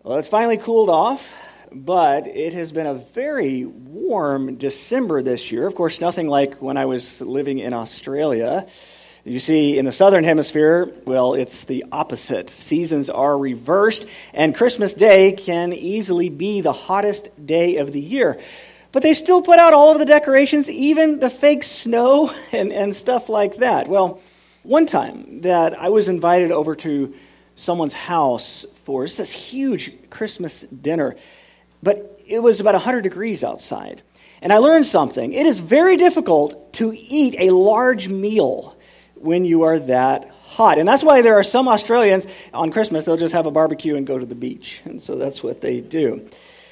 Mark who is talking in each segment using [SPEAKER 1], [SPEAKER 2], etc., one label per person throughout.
[SPEAKER 1] Well, it's finally cooled off, but it has been a very warm December this year. Of course, nothing like when I was living in Australia. You see, in the southern hemisphere, well, it's the opposite. Seasons are reversed, and Christmas Day can easily be the hottest day of the year. But they still put out all of the decorations, even the fake snow and stuff like that. Well, one time that I was invited over to someone's house for this huge Christmas dinner, but it was about 100 degrees outside. And I learned something. It is very difficult to eat a large meal when you are that hot. And that's why there are some Australians on Christmas, they'll just have a barbecue and go to the beach. And so that's what they do.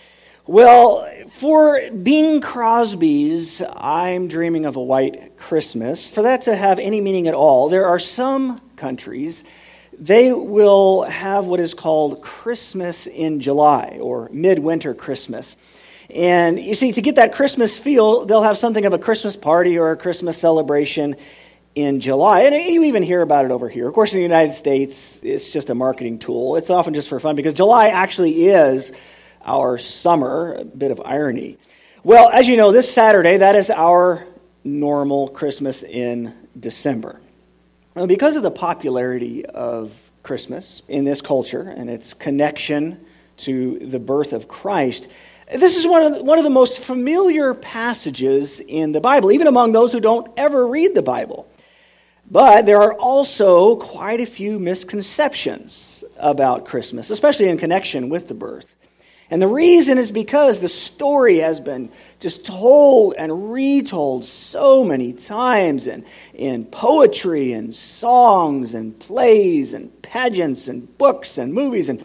[SPEAKER 1] Well, for Bing Crosby's I'm Dreaming of a White Christmas, for that to have any meaning at all, there are some countries, they will have what is called Christmas in July, or midwinter Christmas. And you see, to get that Christmas feel, they'll have something of a Christmas party or a Christmas celebration in July. And you even hear about it over here. Of course, in the United States, it's just a marketing tool. It's often just for fun, because July actually is our summer, a bit of irony. Well, as you know, this Saturday, that is our normal Christmas in December. Well, because of the popularity of Christmas in this culture and its connection to the birth of Christ, this is one of the most familiar passages in the Bible, even among those who don't ever read the Bible. But there are also quite a few misconceptions about Christmas, especially in connection with the birth. And the reason is because the story has been just told and retold so many times in poetry and songs and plays and pageants and books and movies and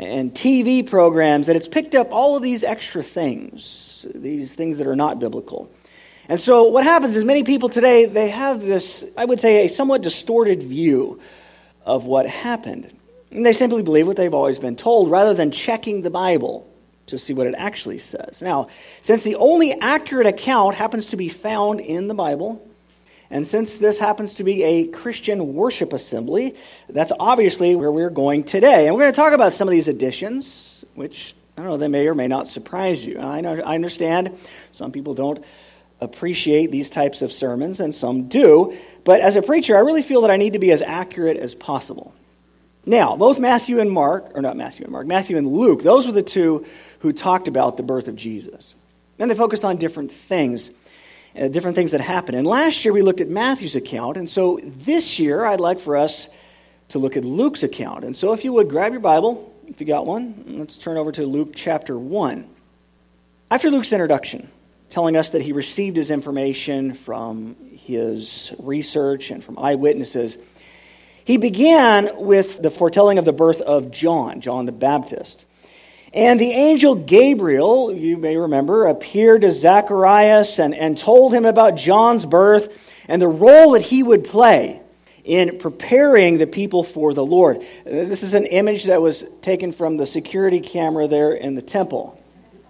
[SPEAKER 1] TV programs that it's picked up all of these extra things, these things that are not biblical. And so what happens is many people today, they have this, I would say, a somewhat distorted view of what happened. And they simply believe what they've always been told rather than checking the Bible to see what it actually says. Now, since the only accurate account happens to be found in the Bible, and since this happens to be a Christian worship assembly, that's obviously where we're going today. And we're going to talk about some of these additions, which, I don't know, they may or may not surprise you. I understand some people don't appreciate these types of sermons, and some do. But as a preacher, I really feel that I need to be as accurate as possible. Now, both Matthew and Luke, those were the two who talked about the birth of Jesus. And they focused on different things that happened. And last year we looked at Matthew's account, and so this year I'd like for us to look at Luke's account. And so if you would, grab your Bible, if you got one, and let's turn over to Luke chapter 1. After Luke's introduction, telling us that he received his information from his research and from eyewitnesses, he began with the foretelling of the birth of John the Baptist. And the angel Gabriel, you may remember, appeared to Zacharias and told him about John's birth and the role that he would play in preparing the people for the Lord. This is an image that was taken from the security camera there in the temple.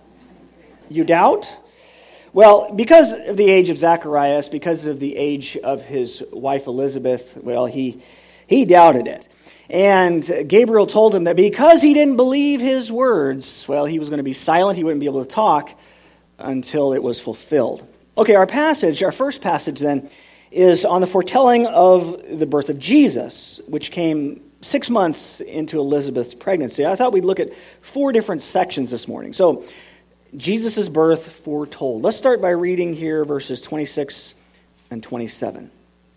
[SPEAKER 1] You doubt? Well, because of the age of Zacharias, because of the age of his wife Elizabeth, well, he doubted it. And Gabriel told him that because he didn't believe his words, well, he was going to be silent. He wouldn't be able to talk until it was fulfilled. Okay, our first passage then, is on the foretelling of the birth of Jesus, which came 6 months into Elizabeth's pregnancy. I thought we'd look at 4 different sections this morning. So, Jesus' birth foretold. Let's start by reading here verses 26 and 27.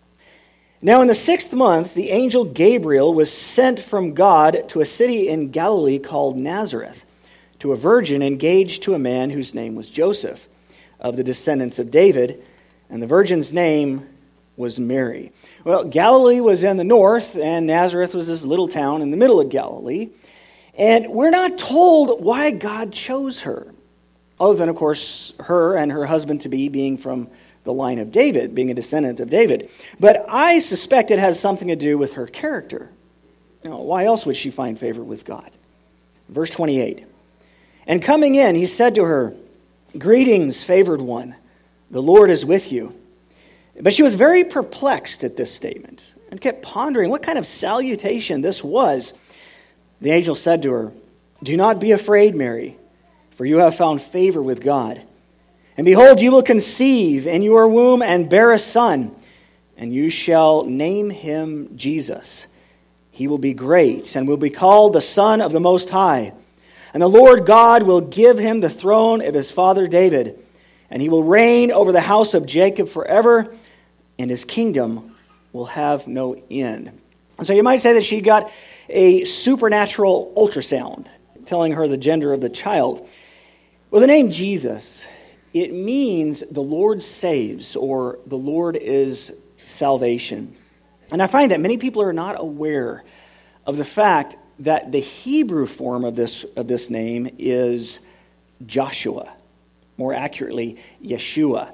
[SPEAKER 1] Now in the 6th month, the angel Gabriel was sent from God to a city in Galilee called Nazareth, to a virgin engaged to a man whose name was Joseph, of the descendants of David, and the virgin's name was Mary. Well, Galilee was in the north, and Nazareth was this little town in the middle of Galilee. And we're not told why God chose her, other than, of course, her and her husband-to-be being from the line of David, being a descendant of David. But I suspect it has something to do with her character. Why else would she find favor with God? Verse 28. And coming in, he said to her, "Greetings, favored one, the Lord is with you." But she was very perplexed at this statement and kept pondering what kind of salutation this was. The angel said to her, Do not be afraid, Mary, for you have found favor with God. And behold, you will conceive in your womb and bear a son, and you shall name him Jesus. He will be great and will be called the Son of the Most High. And the Lord God will give him the throne of his father David, and he will reign over the house of Jacob forever, and his kingdom will have no end. And so you might say that she got a supernatural ultrasound telling her the gender of the child. Well, the name Jesus, it means the Lord saves, or the Lord is salvation. And I find that many people are not aware of the fact that the Hebrew form of this name is Joshua, more accurately, Yeshua.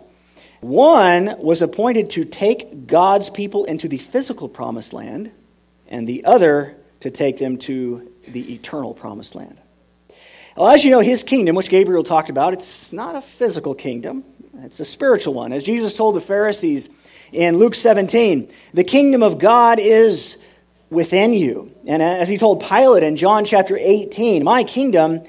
[SPEAKER 1] One was appointed to take God's people into the physical promised land, and the other to take them to the eternal promised land. Well, as you know, his kingdom, which Gabriel talked about, it's not a physical kingdom. It's a spiritual one. As Jesus told the Pharisees in Luke 17, the kingdom of God is within you. And as he told Pilate in John chapter 18, my kingdom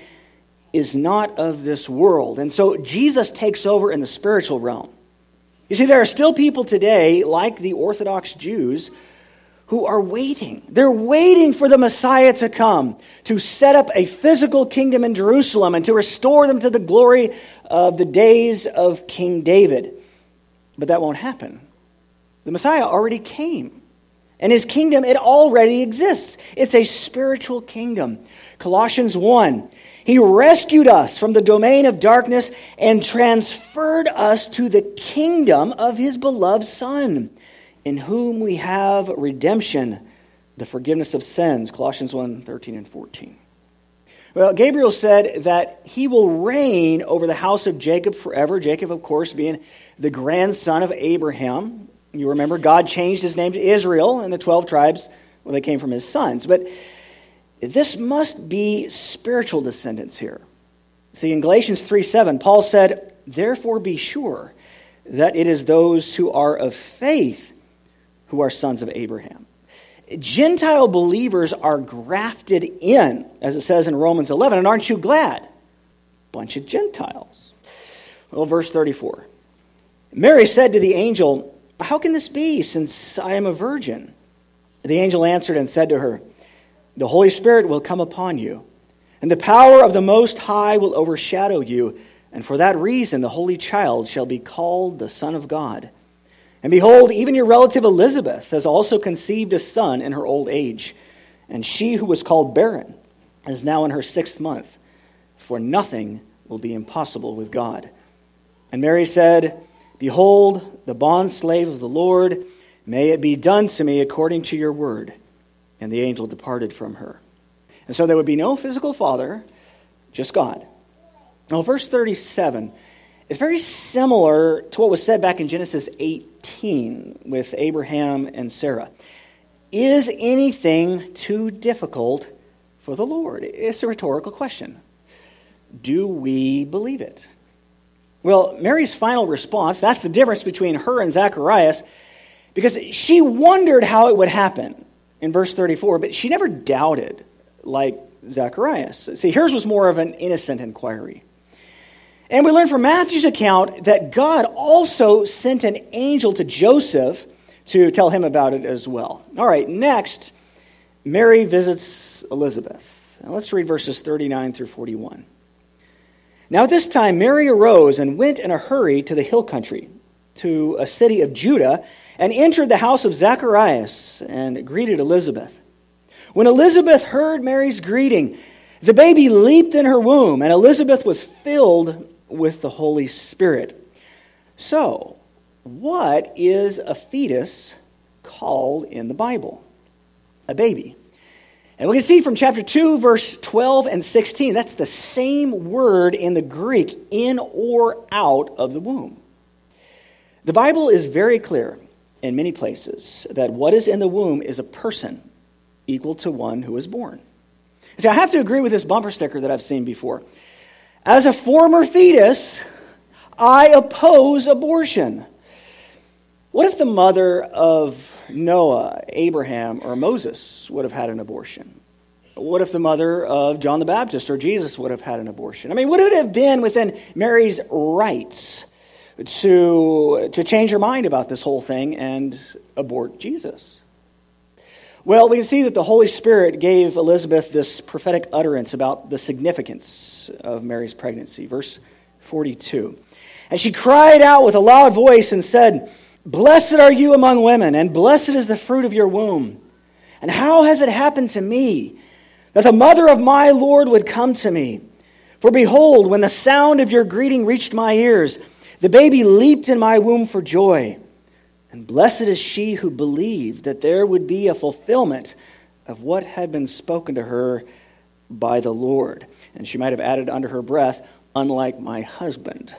[SPEAKER 1] is not of this world. And so Jesus takes over in the spiritual realm. You see, there are still people today, like the Orthodox Jews, who are waiting. They're waiting for the Messiah to come, to set up a physical kingdom in Jerusalem and to restore them to the glory of the days of King David. But that won't happen. The Messiah already came. And his kingdom, it already exists. It's a spiritual kingdom. Colossians 1, he rescued us from the domain of darkness and transferred us to the kingdom of his beloved Son, in whom we have redemption, the forgiveness of sins. Colossians 1, 13 and 14. Well, Gabriel said that he will reign over the house of Jacob forever. Jacob, of course, being the grandson of Abraham. You remember God changed his name to Israel, and the 12 tribes, well, they came from his sons. But this must be spiritual descendants here. See, in Galatians 3:7, Paul said, therefore be sure that it is those who are of faith who are sons of Abraham. Gentile believers are grafted in, as it says in Romans 11, and aren't you glad? Bunch of Gentiles. Well, verse 34. Mary said to the angel, how can this be, since I am a virgin? The angel answered and said to her, the Holy Spirit will come upon you, and the power of the Most High will overshadow you, and for that reason the Holy Child shall be called the Son of God. And behold, even your relative Elizabeth has also conceived a son in her old age, and she who was called barren is now in her 6th month, for nothing will be impossible with God. And Mary said, behold, the bondslave of the Lord, may it be done to me according to your word. And the angel departed from her. And so there would be no physical father, just God. Now, verse 37 is very similar to what was said back in Genesis 18 with Abraham and Sarah. Is anything too difficult for the Lord? It's a rhetorical question. Do we believe it? Well, Mary's final response, that's the difference between her and Zacharias, because she wondered how it would happen in verse 34, but she never doubted like Zacharias. See, hers was more of an innocent inquiry. And we learn from Matthew's account that God also sent an angel to Joseph to tell him about it as well. All right, next, Mary visits Elizabeth. Now let's read verses 39 through 41. Now at this time, Mary arose and went in a hurry to the hill country, to a city of Judah, and entered the house of Zacharias and greeted Elizabeth. When Elizabeth heard Mary's greeting, the baby leaped in her womb, and Elizabeth was filled with the Holy Spirit. So, what is a fetus called in the Bible? A baby. And we can see from chapter 2, verse 12 and 16, that's the same word in the Greek, in or out of the womb. The Bible is very clear in many places that what is in the womb is a person equal to one who is born. See, I have to agree with this bumper sticker that I've seen before. As a former fetus, I oppose abortion. What if the mother of Noah, Abraham, or Moses would have had an abortion? What if the mother of John the Baptist or Jesus would have had an abortion? I mean, would it have been within Mary's rights to change her mind about this whole thing and abort Jesus? Well, we can see that the Holy Spirit gave Elizabeth this prophetic utterance about the significance of Mary's pregnancy. Verse 42. And she cried out with a loud voice and said, "Blessed are you among women, and blessed is the fruit of your womb. And how has it happened to me that the mother of my Lord would come to me? For behold, when the sound of your greeting reached my ears, the baby leaped in my womb for joy. And blessed is she who believed that there would be a fulfillment of what had been spoken to her by the Lord." And she might have added under her breath, "unlike my husband."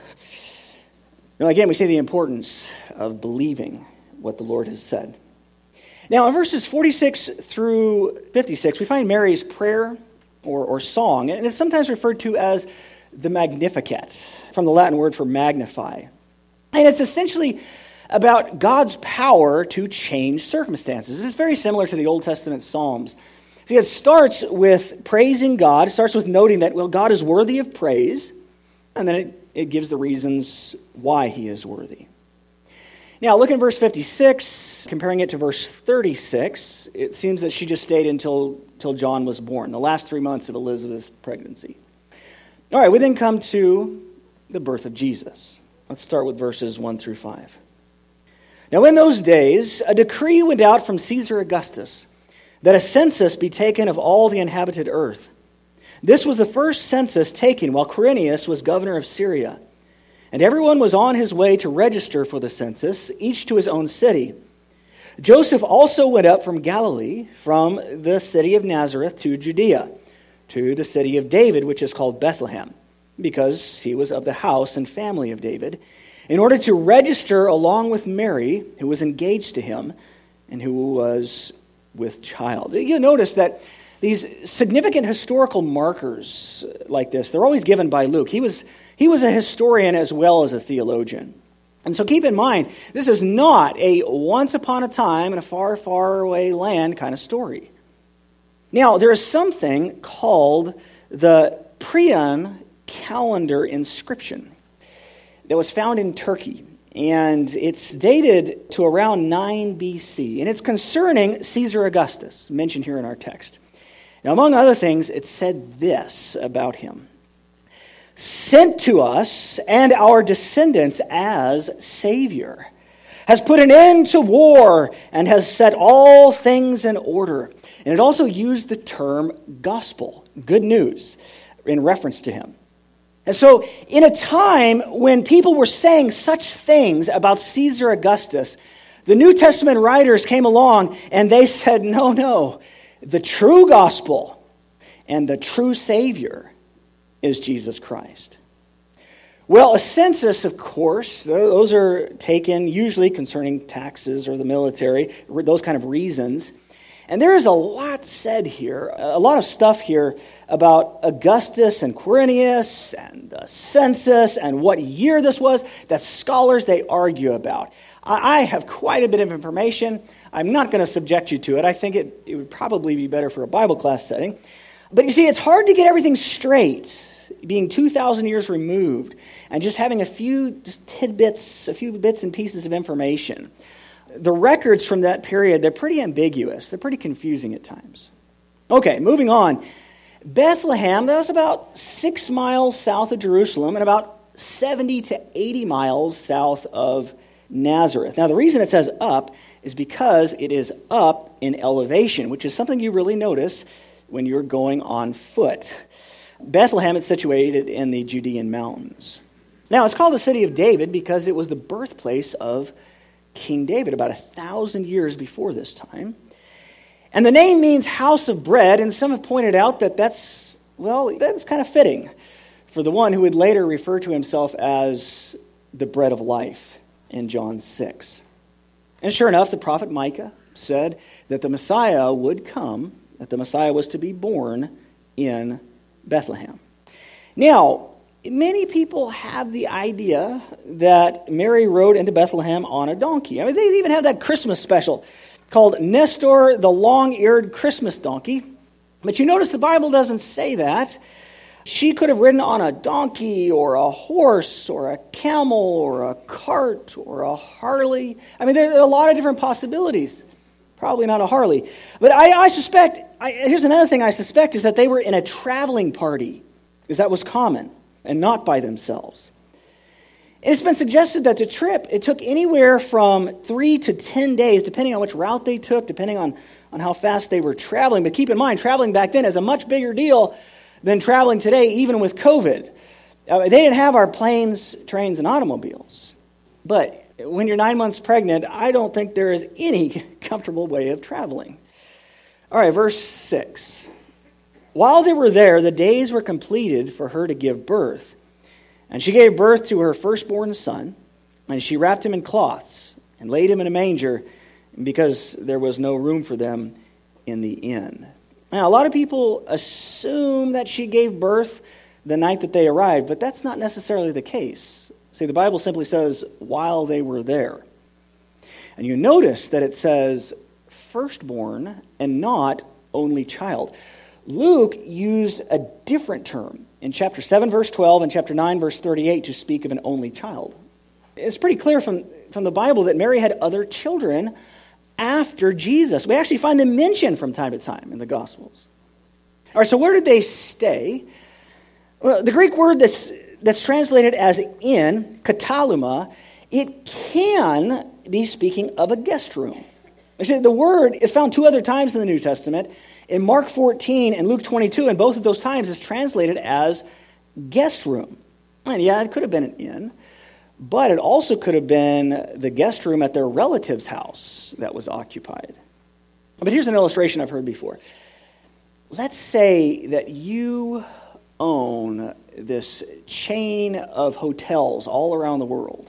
[SPEAKER 1] Now, again, we see the importance of believing what the Lord has said. Now, in verses 46 through 56, we find Mary's prayer or song, and it's sometimes referred to as the Magnificat, from the Latin word for magnify. And it's essentially about God's power to change circumstances. It's very similar to the Old Testament Psalms. See, it starts with praising God. It starts with noting that, well, God is worthy of praise, and then it gives the reasons why he is worthy. Now, look in verse 56, comparing it to verse 36, it seems that she just stayed until John was born, the last 3 months of Elizabeth's pregnancy. All right, we then come to the birth of Jesus. Let's start with verses 1 through 5. Now, in those days, a decree went out from Caesar Augustus that a census be taken of all the inhabited earth. This was the first census taken while Quirinius was governor of Syria. And everyone was on his way to register for the census, each to his own city. Joseph also went up from Galilee, from the city of Nazareth to Judea, to the city of David, which is called Bethlehem, because he was of the house and family of David, in order to register along with Mary, who was engaged to him, and who was with child. You'll notice that these significant historical markers like this, they're always given by Luke. He was a historian as well as a theologian. And so keep in mind, this is not a once upon a time in a far, far away land kind of story. Now, there is something called the Prion calendar inscription that was found in Turkey. And it's dated to around 9 BC. And it's concerning Caesar Augustus, mentioned here in our text. Now, among other things, it said this about him: "Sent to us and our descendants as Savior, has put an end to war and has set all things in order." And it also used the term gospel, good news, in reference to him. And so, in a time when people were saying such things about Caesar Augustus, the New Testament writers came along and they said, no, the true gospel and the true Savior is Jesus Christ. Well, a census, of course, those are taken usually concerning taxes or the military, those kind of reasons. And there is a lot said here, a lot of stuff here about Augustus and Quirinius and the census and what year this was that scholars, they argue about. I have quite a bit of information. I'm not going to subject you to it. I think it would probably be better for a Bible class setting. But you see, it's hard to get everything straight, being 2,000 years removed, and just having a few just tidbits, a few bits and pieces of information. The records from that period, they're pretty ambiguous. They're pretty confusing at times. Okay, moving on. Bethlehem, that was about 6 miles south of Jerusalem and about 70 to 80 miles south of Nazareth. Now, the reason it says up is because it is up in elevation, which is something you really notice when you're going on foot. Bethlehem is situated in the Judean mountains. Now, it's called the city of David because it was the birthplace of King David about 1,000 years before this time. And the name means house of bread, and some have pointed out that that's kind of fitting for the one who would later refer to himself as the bread of life in John 6. And sure enough, the prophet Micah said that the Messiah would come, that the Messiah was to be born in Bethlehem. Now, many people have the idea that Mary rode into Bethlehem on a donkey. I mean, they even have that Christmas special called Nestor the Long-Eared Christmas Donkey. But you notice the Bible doesn't say that. She could have ridden on a donkey or a horse or a camel or a cart or a Harley. I mean, there are a lot of different possibilities. Probably not a Harley. But I suspect, here's another thing I suspect, is that they were in a traveling party, because that was common, and not by themselves. And it's been suggested that the trip, it took anywhere from 3 to 10 days, depending on which route they took, depending on how fast they were traveling. But keep in mind, traveling back then is a much bigger deal than traveling today, even with COVID. They didn't have our planes, trains, and automobiles. But when you're 9 months pregnant, I don't think there is any comfortable way of traveling. All right, verse 6. While they were there, the days were completed for her to give birth. And she gave birth to her firstborn son, and she wrapped him in cloths and laid him in a manger because there was no room for them in the inn. Now, a lot of people assume that she gave birth the night that they arrived, but that's not necessarily the case. See, the Bible simply says, while they were there. And you notice that it says firstborn and not only child. Luke used a different term in chapter 7, verse 12, and chapter 9, verse 38 to speak of an only child. It's pretty clear from the Bible that Mary had other children after Jesus. We actually find them mentioned from time to time in the Gospels. All right, so where did they stay? Well, the Greek word that's translated as inn, kataluma, it can be speaking of a guest room. Actually, the word is found 2 other times in the New Testament, in Mark 14 and Luke 22, and both of those times is translated as guest room. And yeah, it could have been an inn, but it also could have been the guest room at their relative's house that was occupied. But here's an illustration I've heard before. Let's say that you own this chain of hotels all around the world.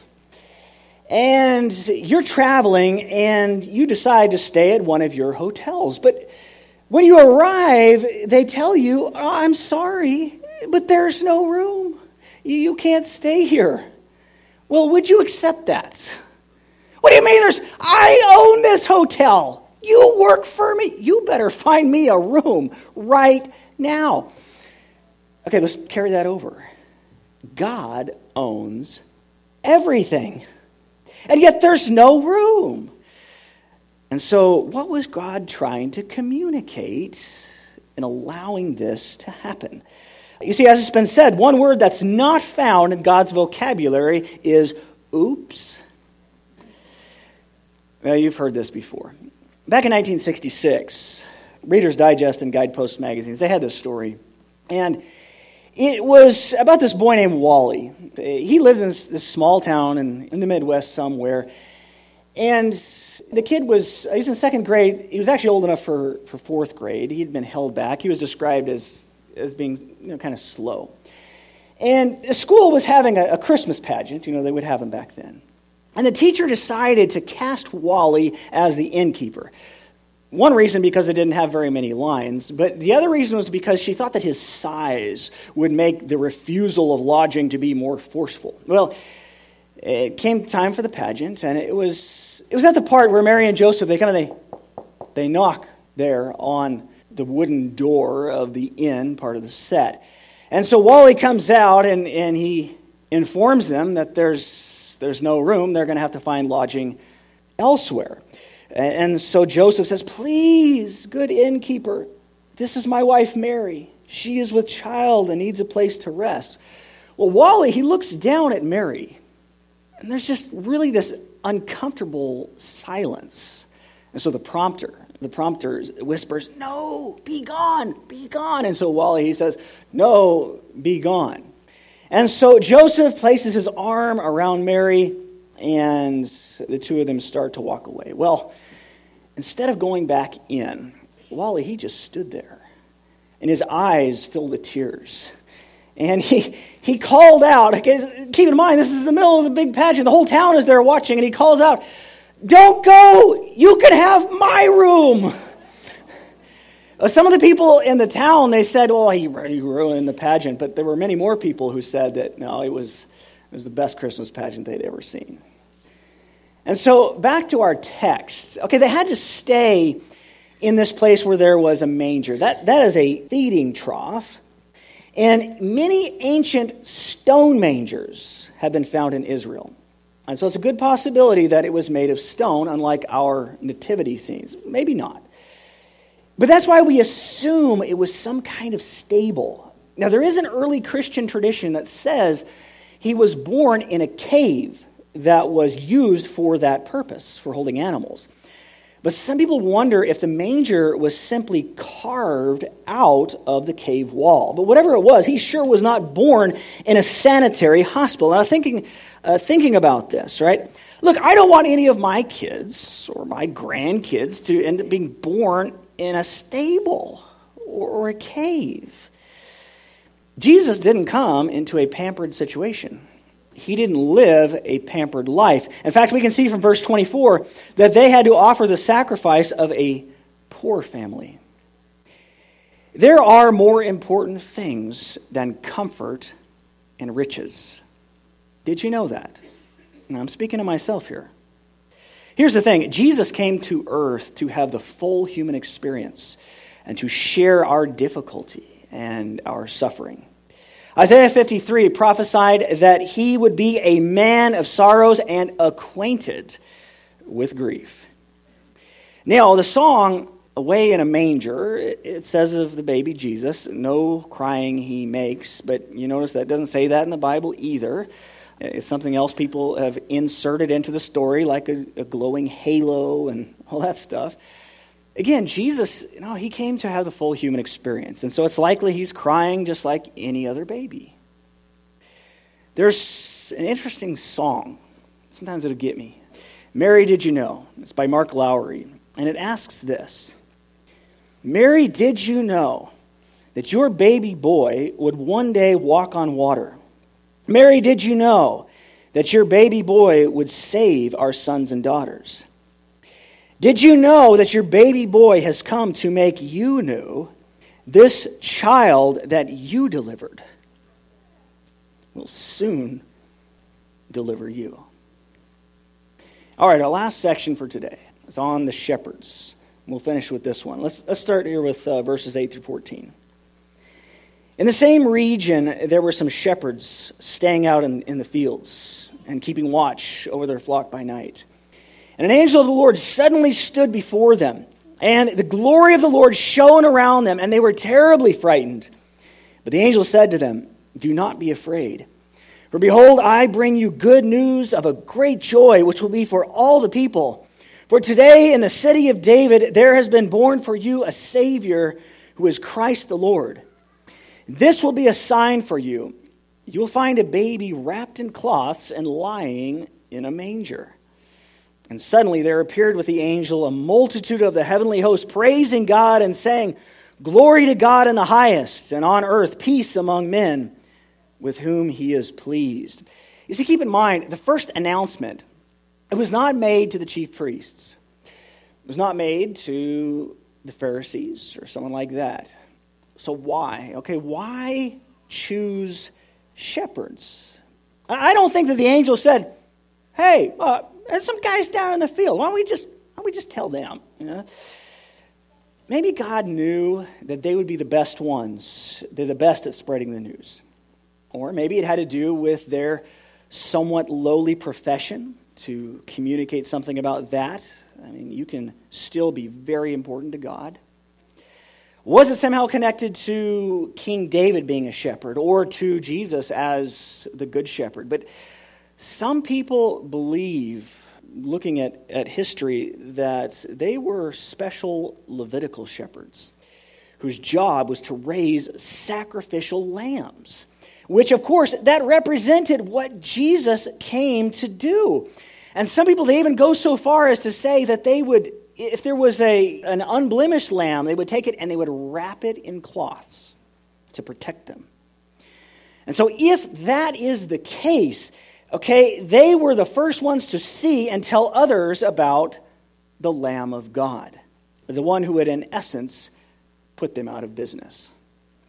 [SPEAKER 1] And you're traveling and you decide to stay at one of your hotels. But when you arrive, they tell you, oh, I'm sorry, but there's no room. You can't stay here. Well, would you accept that? What do you mean I own this hotel. You work for me. You better find me a room right now. Okay, let's carry that over. God owns everything. And yet there's no room. And so what was God trying to communicate in allowing this to happen? You see, as it's been said, one word that's not found in God's vocabulary is oops. Well, you've heard this before. Back in 1966, Reader's Digest and Guidepost magazines, they had this story. And it was about this boy named Wally. He lived in this small town in the Midwest somewhere. And the kid he was in second grade. He was actually old enough for fourth grade. He'd been held back. He was described as being kind of slow. And the school was having a Christmas pageant. They would have them back then. And the teacher decided to cast Wally as the innkeeper. One reason because it didn't have very many lines, but the other reason was because she thought that his size would make the refusal of lodging to be more forceful. Well, it came time for the pageant, and it was at the part where Mary and Joseph, they knock there on the wooden door of the inn, part of the set. And so Wally comes out, and he informs them that there's no room. They're going to have to find lodging elsewhere. And so Joseph says, please, good innkeeper, this is my wife Mary. She is with child and needs a place to rest. Well, Wally, he looks down at Mary, and there's just really this uncomfortable silence. And so the prompter whispers, no, be gone, be gone. And so Wally, he says, no, be gone. And so Joseph places his arm around Mary, and the two of them start to walk away. Well, instead of going back in, Wally, he just stood there, and his eyes filled with tears. And he called out, okay, keep in mind, this is the middle of the big pageant. The whole town is there watching, and he calls out, don't go! You can have my room! Some of the people in the town, they said, well, he ruined the pageant. But there were many more people who said that, no, it was the best Christmas pageant they'd ever seen. And so back to our text. Okay, they had to stay in this place where there was a manger. That is a feeding trough. And many ancient stone mangers have been found in Israel. And so it's a good possibility that it was made of stone, unlike our nativity scenes. Maybe not. But that's why we assume it was some kind of stable. Now, there is an early Christian tradition that says he was born in a cave that was used for that purpose, for holding animals. But some people wonder if the manger was simply carved out of the cave wall. But whatever it was, he sure was not born in a sanitary hospital. Now, thinking about this, right? Look, I don't want any of my kids or my grandkids to end up being born in a stable or a cave. Jesus didn't come into a pampered situation. He didn't live a pampered life. In fact, we can see from verse 24 that they had to offer the sacrifice of a poor family. There are more important things than comfort and riches. Did you know that? And I'm speaking to myself here. Here's the thing. Jesus came to earth to have the full human experience and to share our difficulty and our suffering. Isaiah 53 prophesied that he would be a man of sorrows and acquainted with grief. Now, the song, Away in a Manger, it says of the baby Jesus, no crying he makes, but you notice that doesn't say that in the Bible either. It's something else people have inserted into the story, like a glowing halo and all that stuff. Again, Jesus, he came to have the full human experience. And so it's likely he's crying just like any other baby. There's an interesting song. Sometimes it'll get me. Mary, Did You Know? It's by Mark Lowry. And it asks this. Mary, did you know that your baby boy would one day walk on water? Mary, did you know that your baby boy would save our sons and daughters? Did you know that your baby boy has come to make you new? This child that you delivered will soon deliver you. All right, our last section for today is on the shepherds. We'll finish with this one. Let's start here with verses 8 through 14. In the same region, there were some shepherds staying out in the fields and keeping watch over their flock by night. And an angel of the Lord suddenly stood before them, and the glory of the Lord shone around them, and they were terribly frightened. But the angel said to them, do not be afraid. For behold, I bring you good news of a great joy, which will be for all the people. For today in the city of David there has been born for you a Savior who is Christ the Lord. This will be a sign for you. You will find a baby wrapped in cloths and lying in a manger. And suddenly there appeared with the angel a multitude of the heavenly host, praising God and saying, glory to God in the highest, and on earth peace among men with whom he is pleased. You see, keep in mind, the first announcement, it was not made to the chief priests. It was not made to the Pharisees or someone like that. So why? Okay, why choose shepherds? I don't think that the angel said, hey, there's some guys down in the field. Why don't we just tell them? Maybe God knew that they would be the best ones. They're the best at spreading the news. Or maybe it had to do with their somewhat lowly profession to communicate something about that. I mean, you can still be very important to God. Was it somehow connected to King David being a shepherd or to Jesus as the good shepherd? But some people believe, looking at history, that they were special Levitical shepherds whose job was to raise sacrificial lambs, which, of course, that represented what Jesus came to do. And some people, they even go so far as to say that they would, if there was an unblemished lamb, they would take it and they would wrap it in cloths to protect them. And so if that is the case, okay, they were the first ones to see and tell others about the Lamb of God, the one who would, in essence, put them out of business.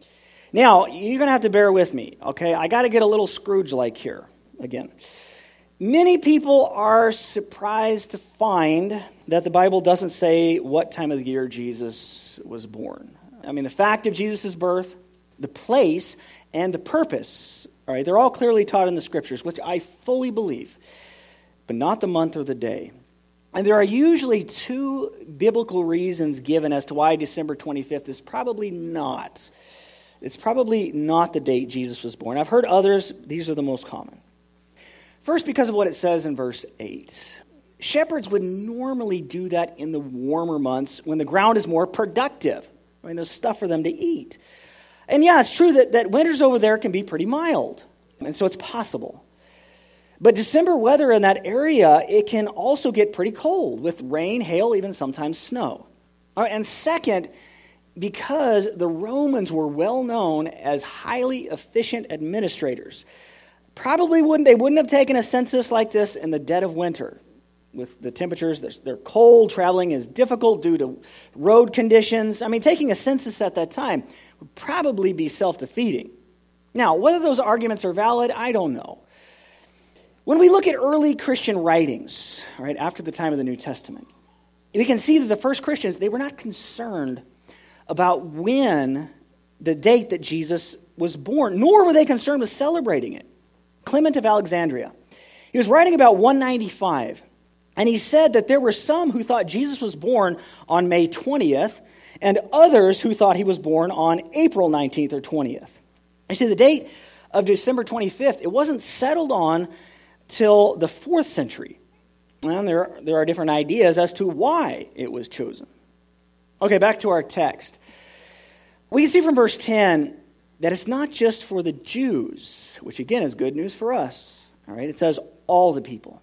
[SPEAKER 1] Now, you're going to have to bear with me, okay? I got to get a little Scrooge-like here again. Many people are surprised to find that the Bible doesn't say what time of the year Jesus was born. I mean, the fact of Jesus' birth, the place, and the purpose, all right, they're all clearly taught in the Scriptures, which I fully believe, but not the month or the day. And there are usually two biblical reasons given as to why December 25th is probably not. It's probably not the date Jesus was born. I've heard others, these are the most common. First, because of what it says in verse 8. Shepherds would normally do that in the warmer months when the ground is more productive. I mean, there's stuff for them to eat. And yeah, it's true that winters over there can be pretty mild. And so it's possible. But December weather in that area, it can also get pretty cold with rain, hail, even sometimes snow. All right, and second, because the Romans were well known as highly efficient administrators. Probably wouldn't have taken a census like this in the dead of winter. With the temperatures, they're cold, traveling is difficult due to road conditions. I mean, taking a census at that time would probably be self-defeating. Now, whether those arguments are valid, I don't know. When we look at early Christian writings, right, after the time of the New Testament, we can see that the first Christians, they were not concerned about when the date that Jesus was born, nor were they concerned with celebrating it. Clement of Alexandria, he was writing about 195, and he said that there were some who thought Jesus was born on May 20th, and others who thought he was born on April 19th or 20th. You see, the date of December 25th, it wasn't settled on till the 4th century. And there are different ideas as to why it was chosen. Okay, back to our text. We can see from verse 10 that it's not just for the Jews, which again is good news for us. All right, it says all the people.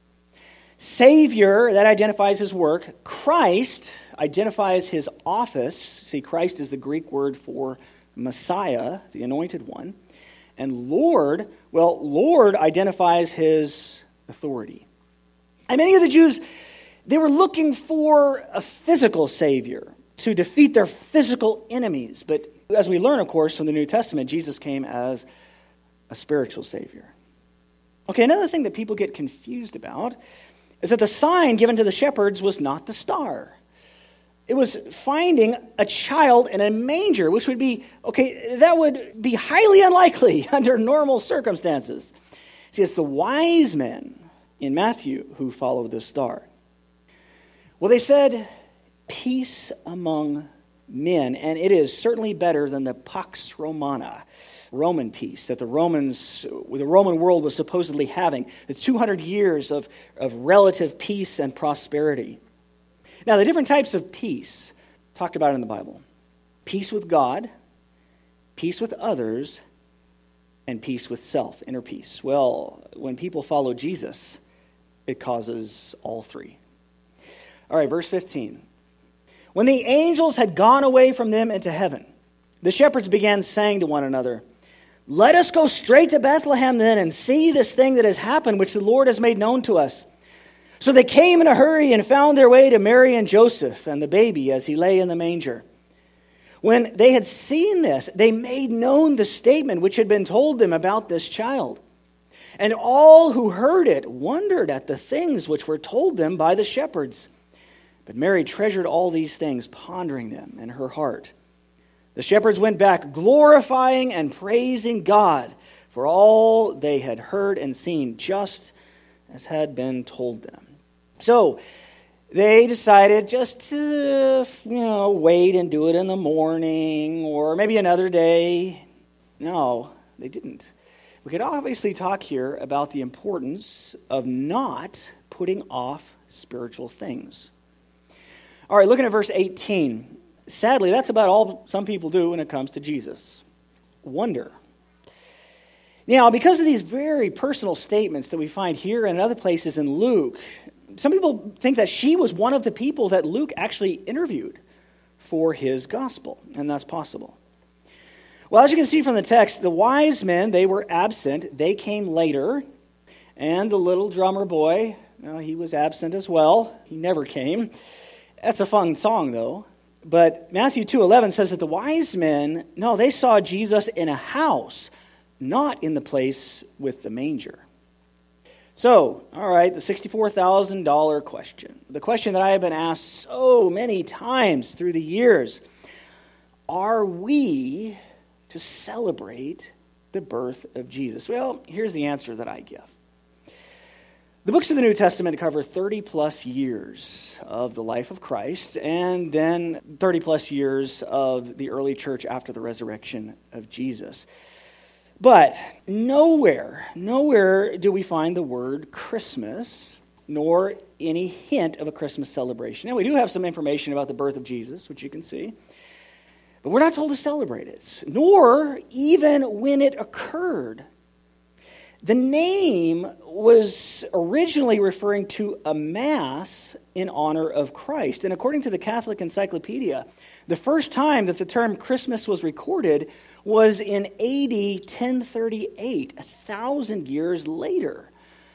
[SPEAKER 1] Savior, that identifies his work. Christ identifies his office. See, Christ is the Greek word for Messiah, the anointed one. And Lord, well, Lord identifies his authority. And many of the Jews, they were looking for a physical Savior to defeat their physical enemies. But as we learn, of course, from the New Testament, Jesus came as a spiritual Savior. Okay, another thing that people get confused about is that the sign given to the shepherds was not the star. It was finding a child in a manger, which would be, okay, that would be highly unlikely under normal circumstances. See, it's the wise men in Matthew who followed the star. Well, they said, peace among men, and it is certainly better than the Pax Romana, Roman peace that the Roman world was supposedly having. The 200 years of relative peace and prosperity. Now, the different types of peace talked about in the Bible. Peace with God, peace with others, and peace with self, inner peace. Well, when people follow Jesus, it causes all three. All right, verse 15. When the angels had gone away from them into heaven, the shepherds began saying to one another, "Let us go straight to Bethlehem then and see this thing that has happened, which the Lord has made known to us." So they came in a hurry and found their way to Mary and Joseph and the baby as he lay in the manger. When they had seen this, they made known the statement which had been told them about this child. And all who heard it wondered at the things which were told them by the shepherds. But Mary treasured all these things, pondering them in her heart. The shepherds went back, glorifying and praising God for all they had heard and seen, just as had been told them. So they decided just to, wait and do it in the morning or maybe another day. No, they didn't. We could obviously talk here about the importance of not putting off spiritual things. All right, looking at verse 18. Sadly, that's about all some people do when it comes to Jesus. Wonder. Now, because of these very personal statements that we find here and other places in Luke, some people think that she was one of the people that Luke actually interviewed for his gospel, and that's possible. Well, as you can see from the text, the wise men, they were absent. They came later, and the little drummer boy, he was absent as well. He never came. That's a fun song, though. But Matthew 2:11 says that the wise men, they saw Jesus in a house, not in the place with the manger. So, all right, the $64,000 question. The question that I have been asked so many times through the years. Are we to celebrate the birth of Jesus? Well, here's the answer that I give. The books of the New Testament cover 30-plus years of the life of Christ, and then 30-plus years of the early church after the resurrection of Jesus. But nowhere do we find the word Christmas, nor any hint of a Christmas celebration. Now, we do have some information about the birth of Jesus, which you can see, but we're not told to celebrate it, nor even when it occurred. The name was originally referring to a mass in honor of Christ. And according to the Catholic Encyclopedia, the first time that the term Christmas was recorded was in AD 1038, 1,000 years later.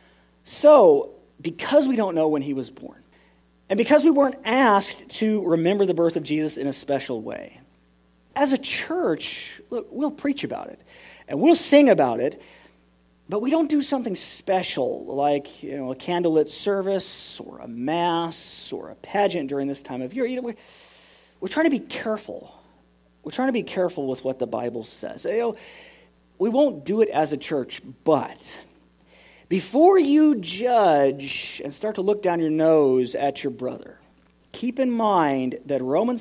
[SPEAKER 1] So, because we don't know when he was born, and because we weren't asked to remember the birth of Jesus in a special way, as a church, look, we'll preach about it, and we'll sing about it, but we don't do something special like, a candlelit service or a mass or a pageant during this time of year. We're trying to be careful. We're trying to be careful with what the Bible says. We won't do it as a church, but before you judge and start to look down your nose at your brother, keep in mind that Romans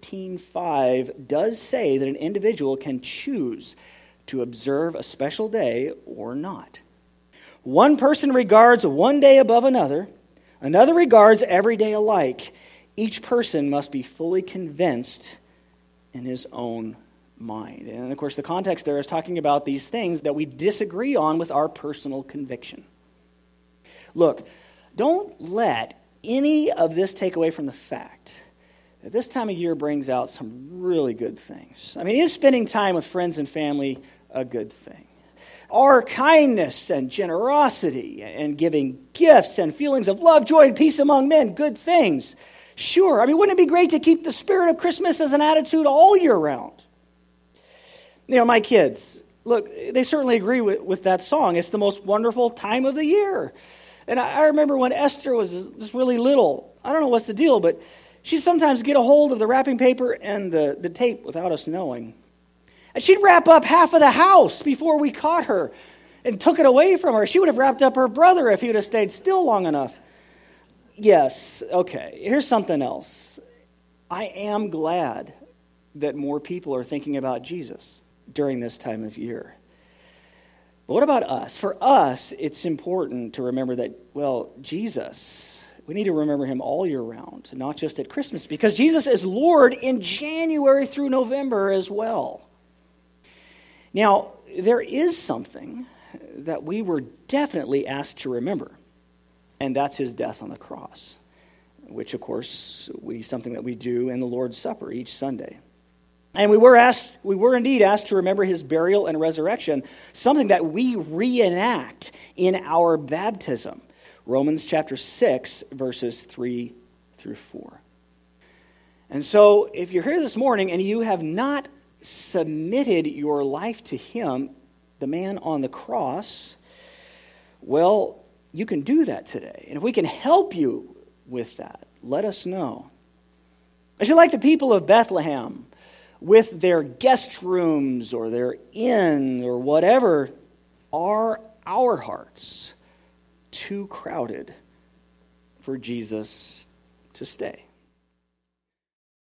[SPEAKER 1] 14:5 does say that an individual can choose to observe a special day or not. One person regards one day above another. Another regards every day alike. Each person must be fully convinced in his own mind. And of course, the context there is talking about these things that we disagree on with our personal conviction. Look, don't let any of this take away from the fact that this time of year brings out some really good things. I mean, is spending time with friends and family a good thing? Are kindness and generosity and giving gifts and feelings of love, joy, and peace among men good things? Sure. I mean, wouldn't it be great to keep the spirit of Christmas as an attitude all year round? My kids, look, they certainly agree with that song. It's the most wonderful time of the year. And I remember when Esther was just really little. I don't know what's the deal, but she'd sometimes get a hold of the wrapping paper and the tape without us knowing. And she'd wrap up half of the house before we caught her and took it away from her. She would have wrapped up her brother if he would have stayed still long enough. Yes, okay, here's something else. I am glad that more people are thinking about Jesus during this time of year. But what about us? For us, it's important to remember that, Jesus, we need to remember him all year round, not just at Christmas, because Jesus is Lord in January through November as well. Now, there is something that we were definitely asked to remember, and that's his death on the cross, which, of course, something that we do in the Lord's Supper each Sunday. And we were indeed asked to remember his burial and resurrection, something that we reenact in our baptism. Romans chapter 6, verses 3 through 4. And so, if you're here this morning and you have not submitted your life to him, the man on the cross, you can do that today. And if we can help you with that, let us know. I should like the people of Bethlehem with their guest rooms or their inn or whatever. Are our hearts too crowded for Jesus to stay?